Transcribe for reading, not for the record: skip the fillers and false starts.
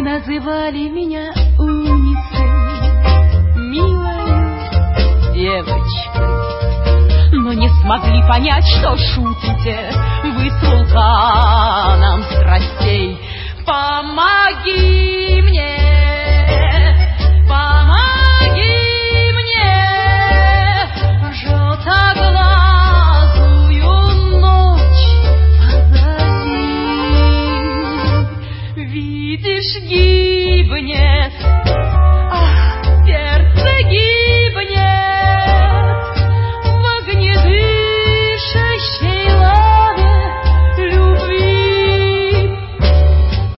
Вы называли меня умницей, милой девочкой, но не смогли понять, что шутите.